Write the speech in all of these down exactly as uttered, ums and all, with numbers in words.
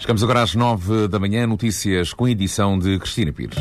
Chegamos agora às nove da manhã, notícias com edição de Cristina Pires.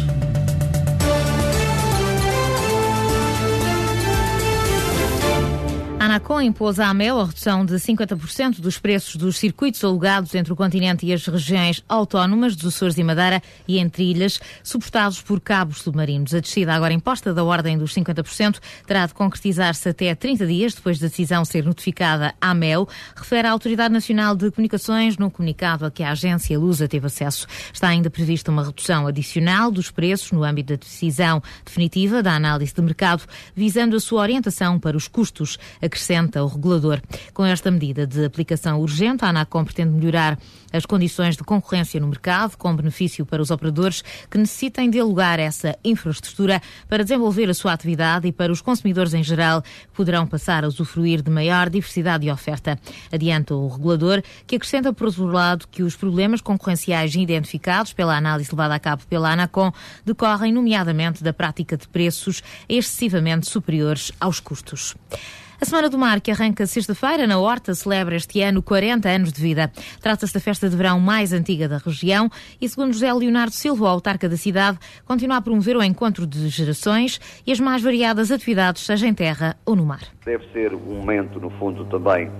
A Anacom impôs à AMEL a redução de cinquenta por cento dos preços dos circuitos alugados entre o continente e as regiões autónomas dos Açores e Madeira e entre ilhas, suportados por cabos submarinos. A descida agora imposta da ordem dos cinquenta por cento terá de concretizar-se até trinta dias depois da decisão ser notificada à AMEL, refere a Autoridade Nacional de Comunicações no comunicado a que a agência Lusa teve acesso. Está ainda prevista uma redução adicional dos preços no âmbito da decisão definitiva da análise de mercado, visando a sua orientação para os custos, acrescenta o regulador. Com esta medida de aplicação urgente, a Anacom pretende melhorar as condições de concorrência no mercado, com benefício para os operadores que necessitem de alugar essa infraestrutura para desenvolver a sua atividade e para os consumidores em geral, que poderão passar a usufruir de maior diversidade de oferta. Adianta o regulador, que acrescenta, por outro lado, que os problemas concorrenciais identificados pela análise levada a cabo pela Anacom decorrem, nomeadamente, da prática de preços excessivamente superiores aos custos. A Semana do Mar, que arranca sexta-feira na Horta, celebra este ano quarenta anos de vida. Trata-se da festa de verão mais antiga da região e, segundo José Leonardo Silva, o autarca da cidade, continua a promover o encontro de gerações e as mais variadas atividades, seja em terra ou no mar. Deve ser um momento, no fundo, também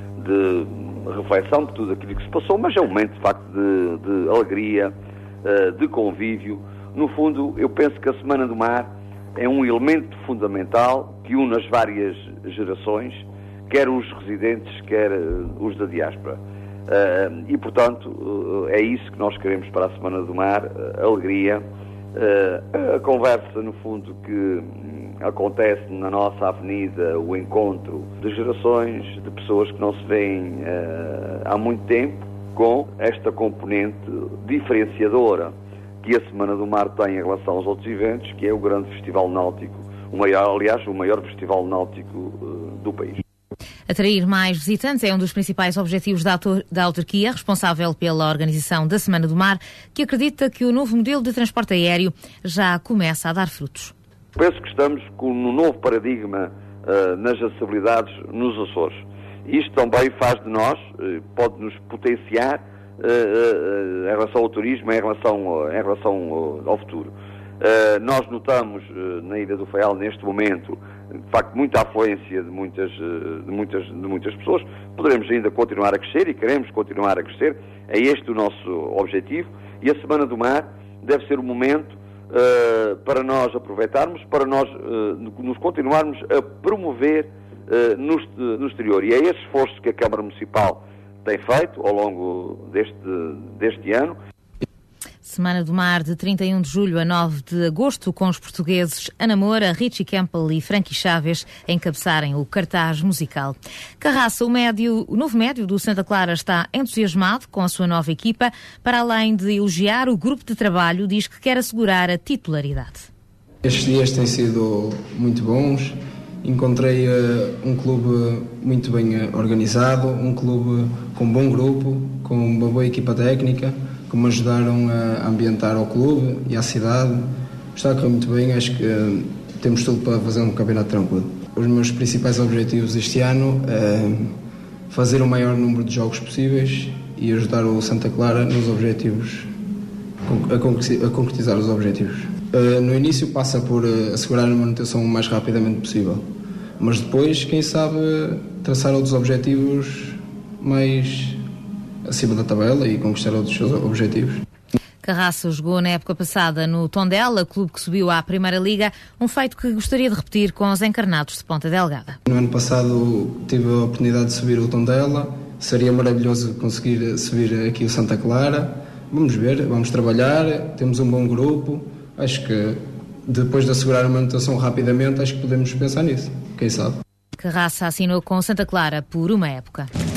de reflexão de tudo aquilo que se passou, mas é um momento, de facto, de, de alegria, de convívio. No fundo, eu penso que a Semana do Mar é um elemento fundamental que une as várias gerações, quer os residentes, quer os da diáspora. Uh, e, portanto, uh, é isso que nós queremos para a Semana do Mar, uh, alegria, uh, a conversa, no fundo, que um, acontece na nossa avenida, o encontro de gerações, de pessoas que não se veem uh, há muito tempo, com esta componente diferenciadora que a Semana do Mar tem em relação aos outros eventos, que é o grande festival náutico, o maior, aliás, o maior festival náutico uh, do país. Atrair mais visitantes é um dos principais objetivos da, autor, da autarquia, responsável pela organização da Semana do Mar, que acredita que o novo modelo de transporte aéreo já começa a dar frutos. Penso que estamos com um novo paradigma uh, nas acessibilidades nos Açores. Isto também faz de nós, uh, pode-nos potenciar Uh, uh, em relação ao turismo, em relação, uh, em relação uh, ao futuro. Uh, nós notamos uh, na Ilha do Faial, neste momento, de facto, muita afluência de muitas, uh, de, muitas, de muitas pessoas. Poderemos ainda continuar a crescer e queremos continuar a crescer. É este o nosso objetivo. E a Semana do Mar deve ser o momento uh, para nós aproveitarmos, para nós uh, nos continuarmos a promover uh, no, no exterior. E é esse esforço que a Câmara Municipal tem feito ao longo deste, deste ano. Semana do Mar de trinta e um de julho a nove de agosto, com os portugueses Ana Moura, Richie Campbell e Frankie Chaves a encabeçarem o cartaz musical. Carraça, o, médio, o novo médio do Santa Clara, está entusiasmado com a sua nova equipa. Para além de elogiar o grupo de trabalho, diz que quer assegurar a titularidade. Estes dias têm sido muito bons. Encontrei uh, um clube muito bem uh, organizado, um clube com um bom grupo, com uma boa equipa técnica, que me ajudaram a ambientar ao clube e à cidade. Está a correr muito bem, acho que uh, temos tudo para fazer um campeonato tranquilo. Os meus principais objetivos este ano é fazer o maior número de jogos possíveis e ajudar o Santa Clara nos objetivos, a concretizar os objetivos. Uh, no início passa por uh, assegurar a manutenção o mais rapidamente possível, mas depois, quem sabe, traçar outros objetivos mais acima da tabela e conquistar outros seus objetivos. Carraça jogou na época passada no Tondela, clube que subiu à Primeira Liga, um feito que gostaria de repetir com os encarnados de Ponta Delgada. No ano passado tive a oportunidade de subir o Tondela, seria maravilhoso conseguir subir aqui o Santa Clara. Vamos ver, vamos trabalhar, temos um bom grupo. Acho que depois de assegurar a manutenção rapidamente, acho que podemos pensar nisso. Quem sabe? Carraça assinou com Santa Clara por uma época.